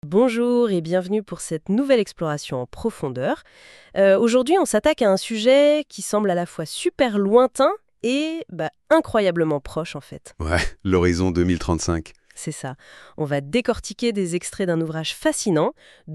Bonjour et bienvenue pour cette nouvelle exploration en profondeur. Aujourd'hui, on s'attaque à un sujet qui semble à la fois super lointain et incroyablement proche en fait. Ouais, l'horizon 2035. C'est ça. On va décortiquer des extraits d'un ouvrage fascinant,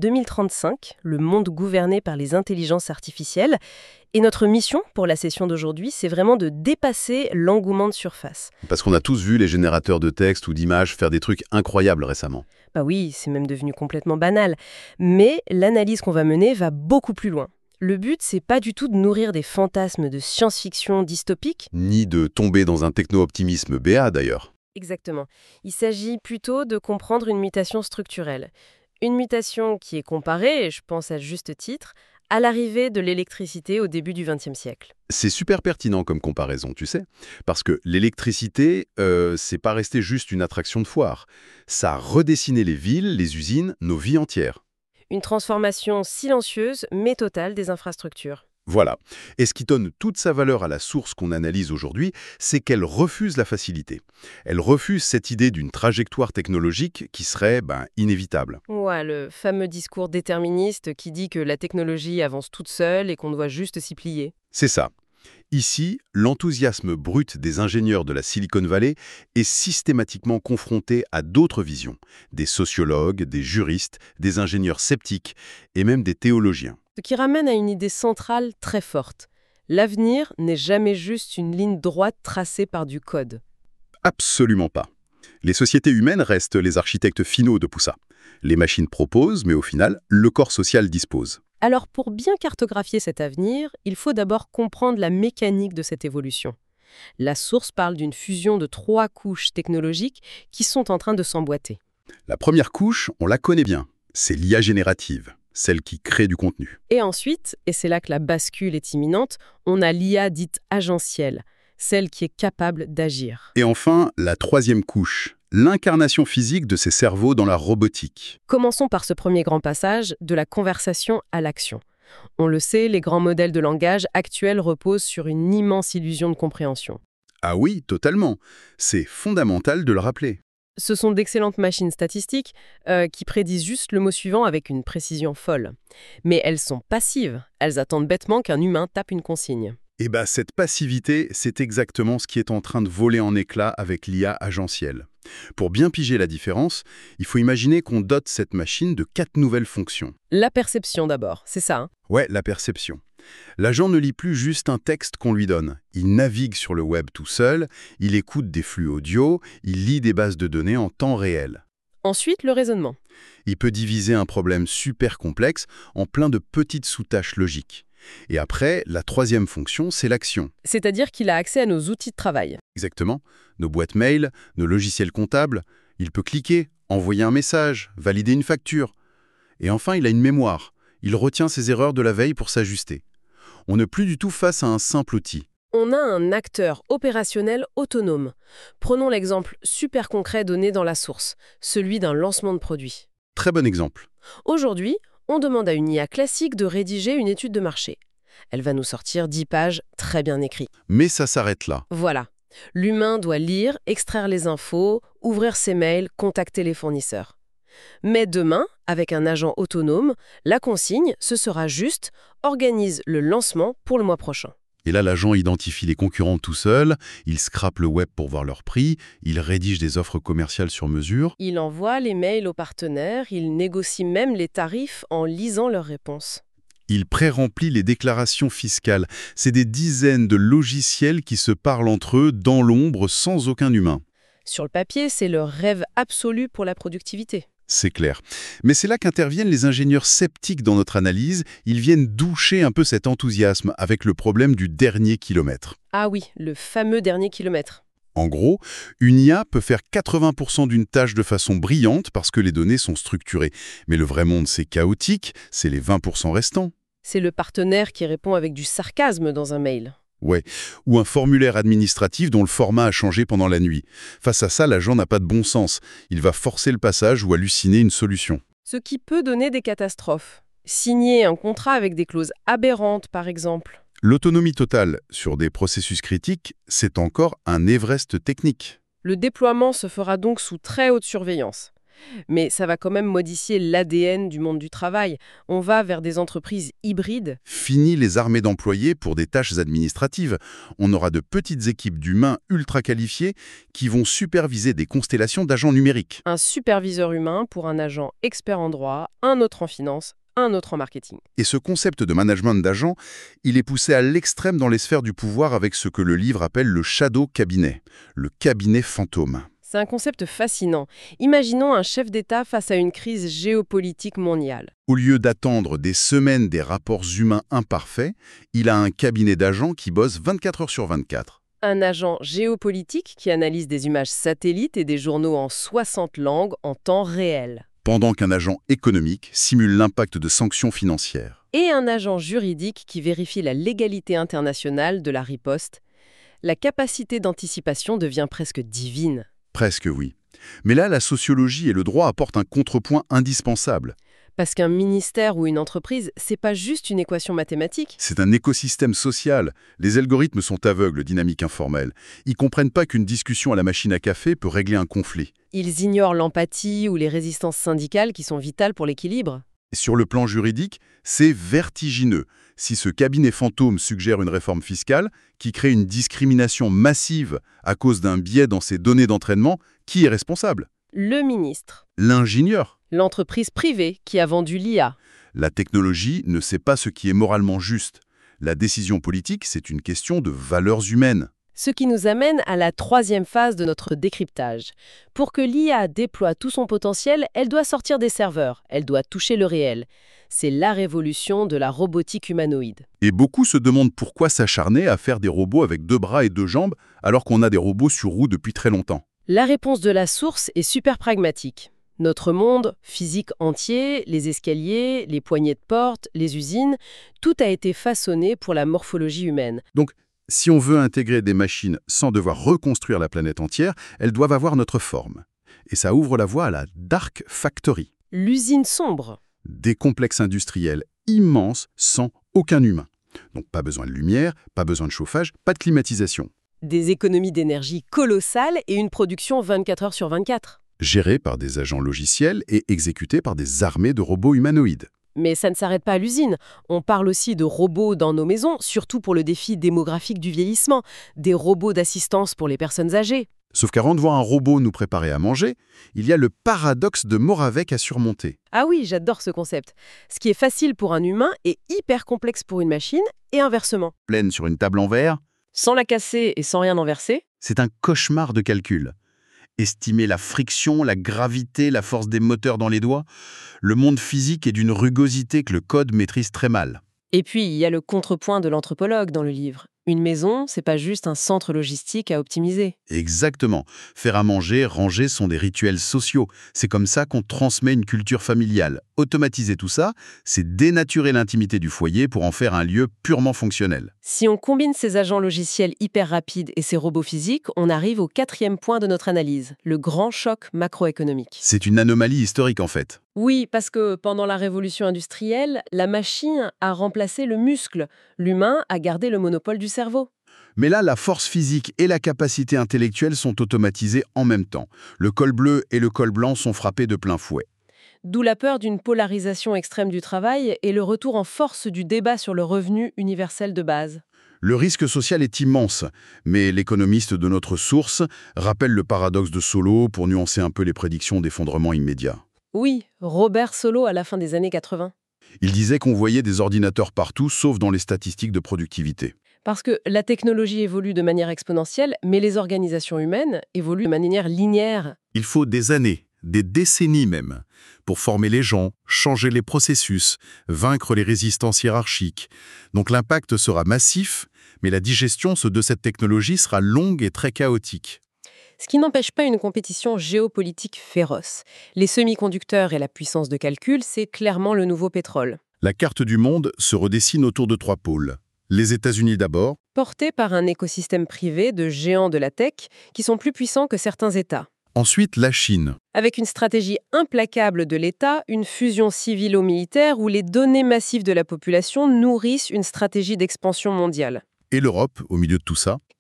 2035, le monde gouverné par les intelligences artificielles. Et notre mission pour la session d'aujourd'hui, c'est vraiment de dépasser l'engouement de surface. Parce qu'on a tous vu les générateurs de texte ou d'images faire des trucs incroyables récemment. Bah oui, c'est même devenu complètement banal. Mais l'analyse qu'on va mener va beaucoup plus loin. Le but, c'est pas du tout de nourrir des fantasmes de science-fiction dystopique. Ni de tomber dans un techno-optimisme béat d'ailleurs. Exactement. Il s'agit plutôt de comprendre une mutation structurelle. Une mutation qui est comparée, et je pense à juste titre, à l'arrivée de l'électricité au début du XXe siècle. C'est super pertinent comme comparaison, tu sais. Parce que l'électricité, c'est pas resté juste une attraction de foire. Ça a redessiné les villes, les usines, nos vies entières. Une transformation silencieuse mais totale des infrastructures. Voilà. Et ce qui donne toute sa valeur à la source qu'on analyse aujourd'hui, c'est qu'elle refuse la facilité. Elle refuse cette idée d'une trajectoire technologique qui serait inévitable. Ouais, le fameux discours déterministe qui dit que la technologie avance toute seule et qu'on doit juste s'y plier. C'est ça. Ici, l'enthousiasme brut des ingénieurs de la Silicon Valley est systématiquement confronté à d'autres visions, des sociologues, des juristes, des ingénieurs sceptiques et même des théologiens. Ce qui ramène à une idée centrale très forte. L'avenir n'est jamais juste une ligne droite tracée par du code. Absolument pas. Les sociétés humaines restent les architectes finaux de tout ça. Les machines proposent, mais au final, le corps social dispose. Alors pour bien cartographier cet avenir, il faut d'abord comprendre la mécanique de cette évolution. La source parle d'une fusion de 3 couches technologiques qui sont en train de s'emboîter. La première couche, on la connaît bien. C'est l'IA générative, celle qui crée du contenu. Et ensuite, et c'est là que la bascule est imminente, on a l'IA dite agentielle, celle qui est capable d'agir. Et enfin, la troisième couche, l'incarnation physique de ces cerveaux dans la robotique. Commençons par ce premier grand passage, de la conversation à l'action. On le sait, les grands modèles de langage actuels reposent sur une immense illusion de compréhension. Ah oui, totalement. C'est fondamental de le rappeler. Ce sont d'excellentes machines statistiques qui prédisent juste le mot suivant avec une précision folle. Mais elles sont passives, elles attendent bêtement qu'un humain tape une consigne. Et cette passivité, c'est exactement ce qui est en train de voler en éclats avec l'IA agentielle. Pour bien piger la différence, il faut imaginer qu'on dote cette machine de 4 nouvelles fonctions. La perception d'abord, c'est ça, hein? Ouais, la perception. L'agent ne lit plus juste un texte qu'on lui donne. Il navigue sur le web tout seul, il écoute des flux audio, il lit des bases de données en temps réel. Ensuite, le raisonnement. Il peut diviser un problème super complexe en plein de petites sous-tâches logiques. Et après, la troisième fonction, c'est l'action. C'est-à-dire qu'il a accès à nos outils de travail. Exactement. Nos boîtes mail, nos logiciels comptables. Il peut cliquer, envoyer un message, valider une facture. Et enfin, il a une mémoire. Il retient ses erreurs de la veille pour s'ajuster. On n'est plus du tout face à un simple outil. On a un acteur opérationnel autonome. Prenons l'exemple super concret donné dans la source, celui d'un lancement de produit. Très bon exemple. Aujourd'hui, on demande à une IA classique de rédiger une étude de marché. Elle va nous sortir 10 pages très bien écrites. Mais ça s'arrête là. Voilà. L'humain doit lire, extraire les infos, ouvrir ses mails, contacter les fournisseurs. Mais demain, avec un agent autonome, la consigne, ce sera juste « organise le lancement pour le mois prochain ». Et là, l'agent identifie les concurrents tout seul, il scrape le web pour voir leur prix, il rédige des offres commerciales sur mesure. Il envoie les mails aux partenaires, il négocie même les tarifs en lisant leurs réponses. Il pré-remplit les déclarations fiscales. C'est des dizaines de logiciels qui se parlent entre eux dans l'ombre sans aucun humain. Sur le papier, c'est le rêve absolu pour la productivité. C'est clair. Mais c'est là qu'interviennent les ingénieurs sceptiques dans notre analyse. Ils viennent doucher un peu cet enthousiasme avec le problème du dernier kilomètre. Ah oui, le fameux dernier kilomètre. En gros, une IA peut faire 80% d'une tâche de façon brillante parce que les données sont structurées. Mais le vrai monde, c'est chaotique, c'est les 20% restants. C'est le partenaire qui répond avec du sarcasme dans un mail. Ouais, ou un formulaire administratif dont le format a changé pendant la nuit. Face à ça, l'agent n'a pas de bon sens. Il va forcer le passage ou halluciner une solution. Ce qui peut donner des catastrophes. Signer un contrat avec des clauses aberrantes, par exemple. L'autonomie totale sur des processus critiques, c'est encore un Everest technique. Le déploiement se fera donc sous très haute surveillance. Mais ça va quand même modifier l'ADN du monde du travail. On va vers des entreprises hybrides. Fini les armées d'employés pour des tâches administratives. On aura de petites équipes d'humains ultra qualifiés qui vont superviser des constellations d'agents numériques. Un superviseur humain pour un agent expert en droit, un autre en finance, un autre en marketing. Et ce concept de management d'agents, il est poussé à l'extrême dans les sphères du pouvoir avec ce que le livre appelle le shadow cabinet, le cabinet fantôme. C'est un concept fascinant. Imaginons un chef d'État face à une crise géopolitique mondiale. Au lieu d'attendre des semaines des rapports humains imparfaits, il a un cabinet d'agents qui bosse 24 heures sur 24. Un agent géopolitique qui analyse des images satellites et des journaux en 60 langues en temps réel. Pendant qu'un agent économique simule l'impact de sanctions financières. Et un agent juridique qui vérifie la légalité internationale de la riposte. La capacité d'anticipation devient presque divine. Presque oui. Mais là, la sociologie et le droit apportent un contrepoint indispensable. Parce qu'un ministère ou une entreprise, c'est pas juste une équation mathématique. C'est un écosystème social. Les algorithmes sont aveugles, dynamiques informelles. Ils comprennent pas qu'une discussion à la machine à café peut régler un conflit. Ils ignorent l'empathie ou les résistances syndicales qui sont vitales pour l'équilibre. Et sur le plan juridique, c'est vertigineux. Si ce cabinet fantôme suggère une réforme fiscale qui crée une discrimination massive à cause d'un biais dans ses données d'entraînement, qui est responsable? Le ministre. L'ingénieur. L'entreprise privée qui a vendu l'IA. La technologie ne sait pas ce qui est moralement juste. La décision politique, c'est une question de valeurs humaines. Ce qui nous amène à la troisième phase de notre décryptage. Pour que l'IA déploie tout son potentiel, elle doit sortir des serveurs, elle doit toucher le réel. C'est la révolution de la robotique humanoïde. Et beaucoup se demandent pourquoi s'acharner à faire des robots avec 2 bras et 2 jambes alors qu'on a des robots sur roues depuis très longtemps. La réponse de la source est super pragmatique. Notre monde, physique entier, les escaliers, les poignées de porte, les usines, tout a été façonné pour la morphologie humaine. Donc, si on veut intégrer des machines sans devoir reconstruire la planète entière, elles doivent avoir notre forme. Et ça ouvre la voie à la Dark Factory. L'usine sombre. Des complexes industriels immenses sans aucun humain. Donc pas besoin de lumière, pas besoin de chauffage, pas de climatisation. Des économies d'énergie colossales et une production 24 heures sur 24. Gérés par des agents logiciels et exécutés par des armées de robots humanoïdes. Mais ça ne s'arrête pas à l'usine. On parle aussi de robots dans nos maisons, surtout pour le défi démographique du vieillissement. Des robots d'assistance pour les personnes âgées. Sauf qu'avant de voir un robot nous préparer à manger, il y a le paradoxe de Moravec à surmonter. Ah oui, j'adore ce concept. Ce qui est facile pour un humain est hyper complexe pour une machine, et inversement. Pleine sur une table en verre, Sans la casser et sans rien en verser, c'est un cauchemar de calcul. Estimer la friction, la gravité, la force des moteurs dans les doigts, le monde physique est d'une rugosité que le code maîtrise très mal. Et puis, il y a le contrepoint de l'anthropologue dans le livre. Une maison, c'est pas juste un centre logistique à optimiser. Exactement. Faire à manger, ranger sont des rituels sociaux. C'est comme ça qu'on transmet une culture familiale. Automatiser tout ça, c'est dénaturer l'intimité du foyer pour en faire un lieu purement fonctionnel. Si on combine ces agents logiciels hyper rapides et ces robots physiques, on arrive au 4e point de notre analyse, le grand choc macroéconomique. C'est une anomalie historique en fait. Oui, parce que pendant la révolution industrielle, la machine a remplacé le muscle. L'humain a gardé le monopole du cerveau. Mais là, la force physique et la capacité intellectuelle sont automatisées en même temps. Le col bleu et le col blanc sont frappés de plein fouet. D'où la peur d'une polarisation extrême du travail et le retour en force du débat sur le revenu universel de base. Le risque social est immense, mais l'économiste de notre source rappelle le paradoxe de Solow pour nuancer un peu les prédictions d'effondrement immédiat. Oui, Robert Solow à la fin des années 80. Il disait qu'on voyait des ordinateurs partout, sauf dans les statistiques de productivité. Parce que la technologie évolue de manière exponentielle, mais les organisations humaines évoluent de manière linéaire. Il faut des années, des décennies même, pour former les gens, changer les processus, vaincre les résistances hiérarchiques. Donc l'impact sera massif, mais la digestion de cette technologie sera longue et très chaotique. Ce qui n'empêche pas une compétition géopolitique féroce. Les semi-conducteurs et la puissance de calcul, c'est clairement le nouveau pétrole. La carte du monde se redessine autour de 3 pôles. Les États-Unis d'abord, Porté par un écosystème privé de géants de la tech qui sont plus puissants que certains États. ensuite la Chine, Avec une stratégie implacable de l'État, une fusion civilo-militaire où les données massives de la population nourrissent une stratégie d'expansion mondiale. et l'Europe au milieu de tout ça.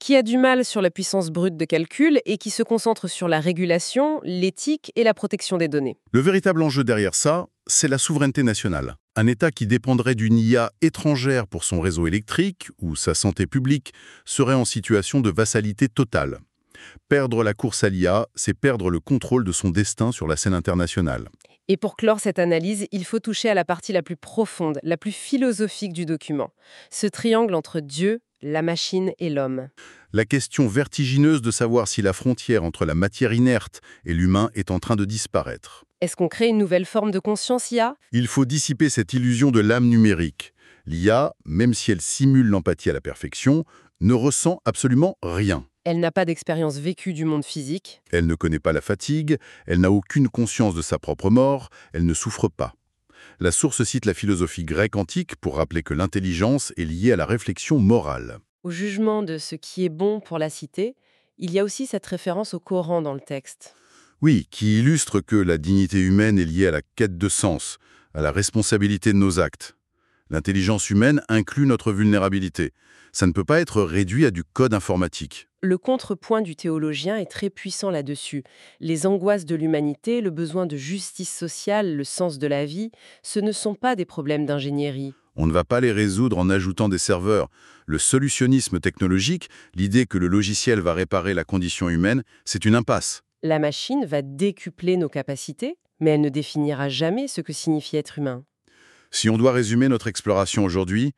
qui a du mal sur la puissance brute de calcul et qui se concentre sur la régulation, l'éthique et la protection des données. Le véritable enjeu derrière ça, c'est la souveraineté nationale. Un État qui dépendrait d'une IA étrangère pour son réseau électrique ou sa santé publique serait en situation de vassalité totale. Perdre la course à l'IA, c'est perdre le contrôle de son destin sur la scène internationale. Et pour clore cette analyse, il faut toucher à la partie la plus profonde, la plus philosophique du document. Ce triangle entre Dieu, la machine et l'homme. La question vertigineuse de savoir si la frontière entre la matière inerte et l'humain est en train de disparaître. Est-ce qu'on crée une nouvelle forme de conscience IA? Il faut dissiper cette illusion de l'âme numérique. L'IA, même si elle simule l'empathie à la perfection, ne ressent absolument rien. Elle n'a pas d'expérience vécue du monde physique. Elle ne connaît pas la fatigue, elle n'a aucune conscience de sa propre mort, elle ne souffre pas. La source cite la philosophie grecque antique pour rappeler que l'intelligence est liée à la réflexion morale. Au jugement de ce qui est bon pour la cité, il y a aussi cette référence au Coran dans le texte. Oui, qui illustre que la dignité humaine est liée à la quête de sens, à la responsabilité de nos actes. L'intelligence humaine inclut notre vulnérabilité. Ça ne peut pas être réduit à du code informatique. Le contrepoint du théologien est très puissant là-dessus. Les angoisses de l'humanité, le besoin de justice sociale, le sens de la vie, ce ne sont pas des problèmes d'ingénierie. On ne va pas les résoudre en ajoutant des serveurs. Le solutionnisme technologique, l'idée que le logiciel va réparer la condition humaine, c'est une impasse. La machine va décupler nos capacités, mais elle ne définira jamais ce que signifie être humain. Si on doit résumer notre exploration aujourd'hui,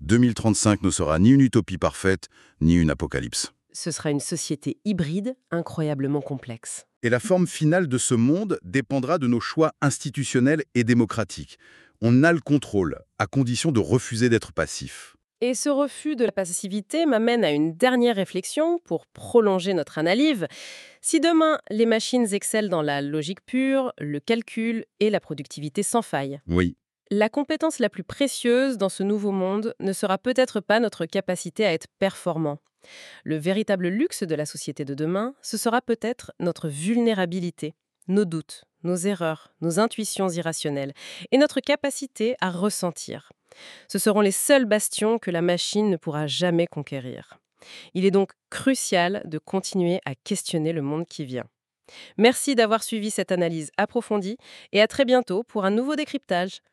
2035 ne sera ni une utopie parfaite, ni une apocalypse. Ce sera une société hybride incroyablement complexe. Et la forme finale de ce monde dépendra de nos choix institutionnels et démocratiques. On a le contrôle, à condition de refuser d'être passif. Et ce refus de la passivité m'amène à une dernière réflexion pour prolonger notre analyse. Si demain, les machines excellent dans la logique pure, le calcul et la productivité sans faille, Oui, la compétence la plus précieuse dans ce nouveau monde ne sera peut-être pas notre capacité à être performant. Le véritable luxe de la société de demain, ce sera peut-être notre vulnérabilité, nos doutes, nos erreurs, nos intuitions irrationnelles et notre capacité à ressentir. Ce seront les seuls bastions que la machine ne pourra jamais conquérir. Il est donc crucial de continuer à questionner le monde qui vient. Merci d'avoir suivi cette analyse approfondie et à très bientôt pour un nouveau décryptage.